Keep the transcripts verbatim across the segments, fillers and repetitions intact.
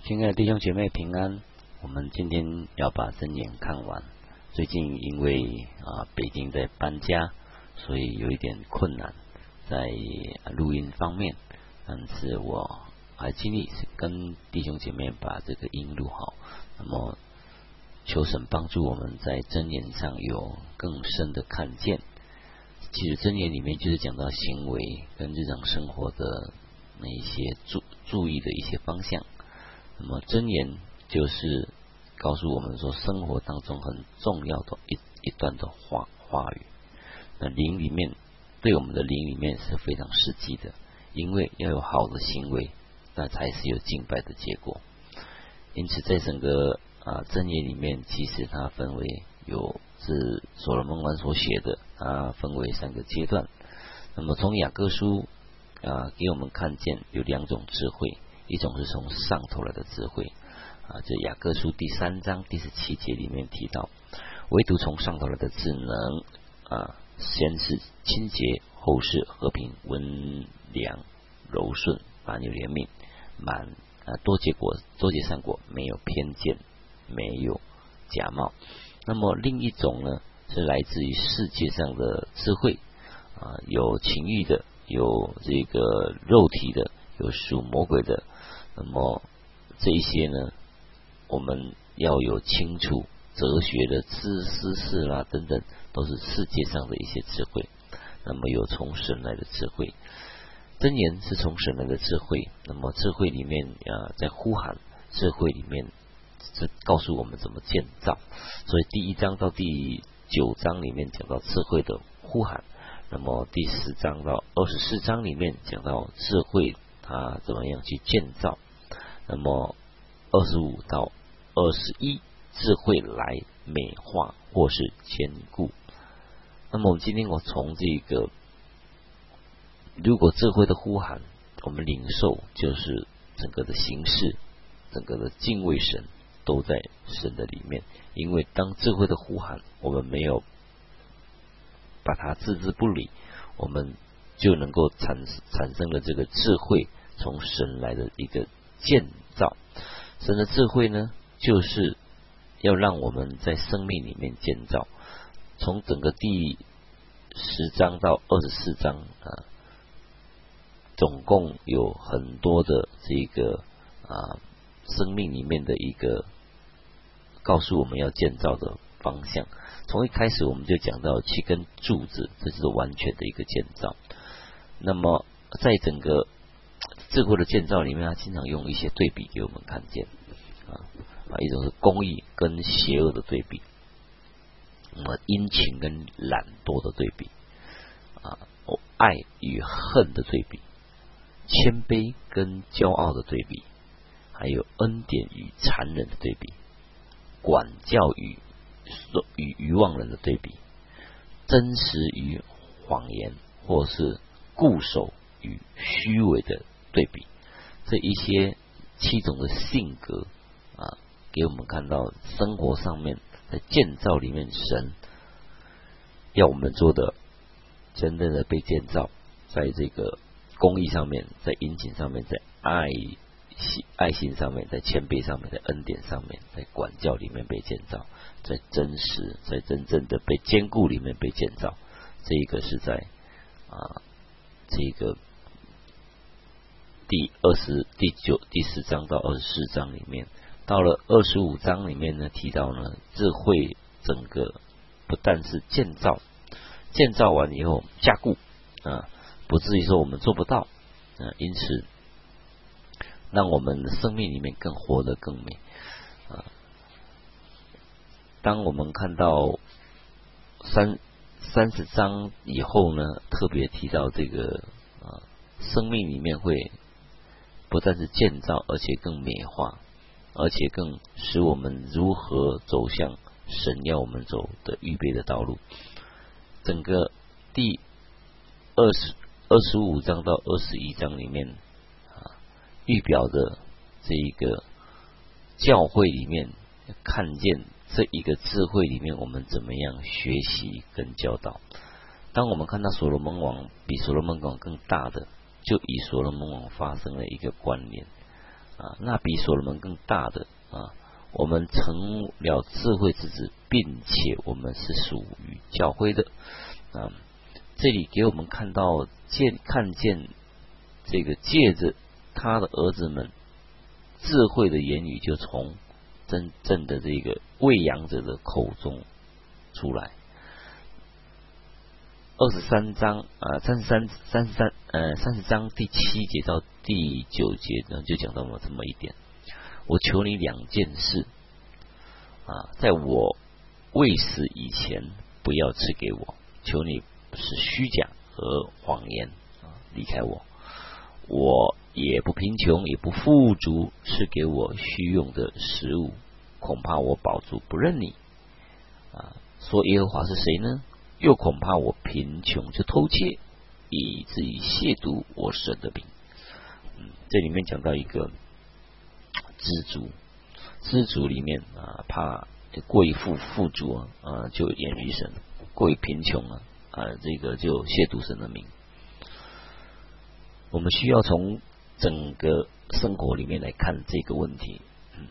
亲爱的弟兄姐妹平安，我们今天要把箴言看完。最近因为啊北京在搬家，所以有一点困难在录音方面，但是我还尽力跟弟兄姐妹把这个音录好。那么求神帮助我们在箴言上有更深的看见。其实箴言里面就是讲到行为跟日常生活的那一些注注意的一些方向。那么箴言就是告诉我们说，生活当中很重要的一一段的话话语。那灵里面对我们的灵里面是非常实际的，因为要有好的行为，那才是有敬拜的结果。因此在整个啊箴言里面，其实它分为有是所罗门王所写的，它分为三个阶段。那么从雅各书啊给我们看见有两种智慧，一种是从上头来的智慧啊，这雅各书第三章第十七节里面提到，唯独从上头来的智能啊，先是清洁，后是和平、温良、柔顺，满有怜悯，满啊多结果，多结善果，没有偏见，没有假冒。那么另一种呢，是来自于世界上的智慧啊，有情欲的，有这个肉体的，有属魔鬼的。那么这一些呢，我们要有清楚哲学的知识识啦等等，都是世界上的一些智慧。那么有从神来的智慧，箴言是从神来的智慧。那么智慧里面啊，在呼喊智慧里面，是告诉我们怎么建造。所以第一章到第九章里面讲到智慧的呼喊，那么第十章到二十四章里面讲到智慧它怎么样去建造。那么二十五到二十一，智慧来美化或是坚固。那么我们今天我从这个，如果智慧的呼喊我们领受，就是整个的形式，整个的敬畏神都在神的里面。因为当智慧的呼喊我们没有把它置之不理，我们就能够产产生了这个智慧从神来的一个建造。神的智慧呢，就是要让我们在生命里面建造。从整个第十章到二十四章啊，总共有很多的这个啊生命里面的一个告诉我们要建造的方向。从一开始我们就讲到七根柱子，这就是完全的一个建造。那么在整个智慧的建造里面，他经常用一些对比给我们看见啊，一种是公义跟邪恶的对比，那么殷勤跟懒惰的对比啊，爱与恨的对比，谦卑跟骄傲的对比，还有恩典与残忍的对比，管教与与愚妄人的对比，真实与谎言，或是固守与虚伪的对比。这一些七种的性格啊，给我们看到生活上面在建造里面，神要我们做的真正的被建造，在这个公义上面，在殷勤上面，在爱心爱心上面，在谦卑上面，在恩典上面，在管教里面被建造，在真实，在真正的被坚固里面被建造。这一个是在啊这个第二十、第九、第十章到二十四章里面。到了二十五章里面呢，提到呢智慧整个不但是建造，建造完以后加固啊，不至于说我们做不到啊，因此让我们的生命里面更活得更美啊。当我们看到三三十章以后呢，特别提到这个啊，生命里面会不但是建造，而且更美化，而且更使我们如何走向神要我们走的预备的道路。整个第二十二十五章到二十一章里面啊，预表的这一个教会里面看见这一个智慧里面，我们怎么样学习跟教导。当我们看到所罗门王比所罗门王更大的，就以所罗门王发生了一个关联啊，那比所罗门更大的啊，我们成了智慧之子，并且我们是属于教会的啊。这里给我们看到见看见这个借着他的儿子们智慧的言语，就从真正的这个喂养者的口中出来。二十三章啊，三十三、三十三呃，三十章第七节到第九节呢，就讲到了这么一点。我求你两件事啊，在我未死以前，不要赐给我。求你是虚假和谎言啊，离开我。我也不贫穷，也不富足，赐给我虚用的食物。恐怕我饱足不认你啊。说耶和华是谁呢？又恐怕我贫穷就偷窃，以至于亵渎我神的名。嗯，这里面讲到一个知足，知足里面啊，怕过于富富足啊，啊就远离神；过于贫穷啊，啊这个就亵渎神的名。我们需要从整个生活里面来看这个问题。嗯，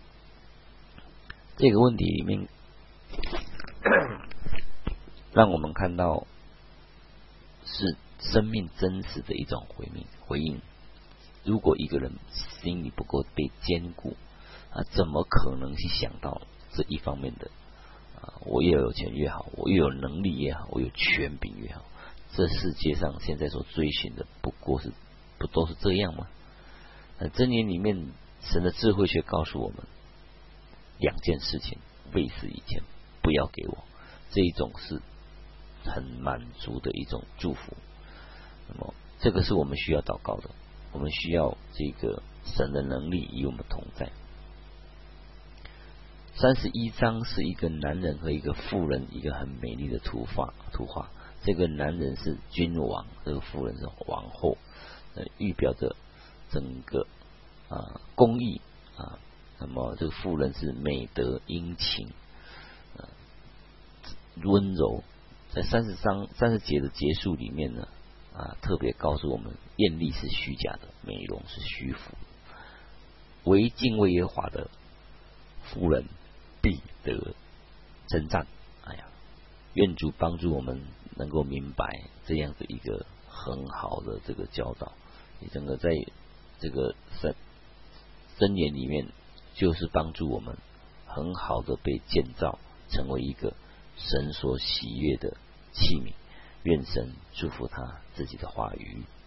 这个问题里面让我们看到是生命真实的一种回应。回应，如果一个人心里不够被坚固啊，怎么可能去想到这一方面的啊？我越有钱越好，我越有能力越好，我有权柄越好。这世界上现在所追寻的，不过是不都是这样吗？那箴言里面，神的智慧却告诉我们两件事情：未死以前不要给我。这一种是很满足的一种祝福。那么这个是我们需要祷告的，我们需要这个神的能力与我们同在。三十一章是一个男人和一个妇人一个很美丽的图画。图画这个男人是君王，这个妇人是王后，呃，预表着整个啊公义啊。那么这个妇人是美德殷勤，呃，温柔。在三十章三十节的结束里面呢，啊，特别告诉我们，艳丽是虚假的，美容是虚浮。唯敬畏耶和华的妇人必得称赞。哎呀，愿主帮助我们能够明白这样的一个很好的这个教导。你整个在这个箴箴言里面，就是帮助我们很好的被建造，成为一个神所喜悦的器皿。愿神祝福他自己的话语。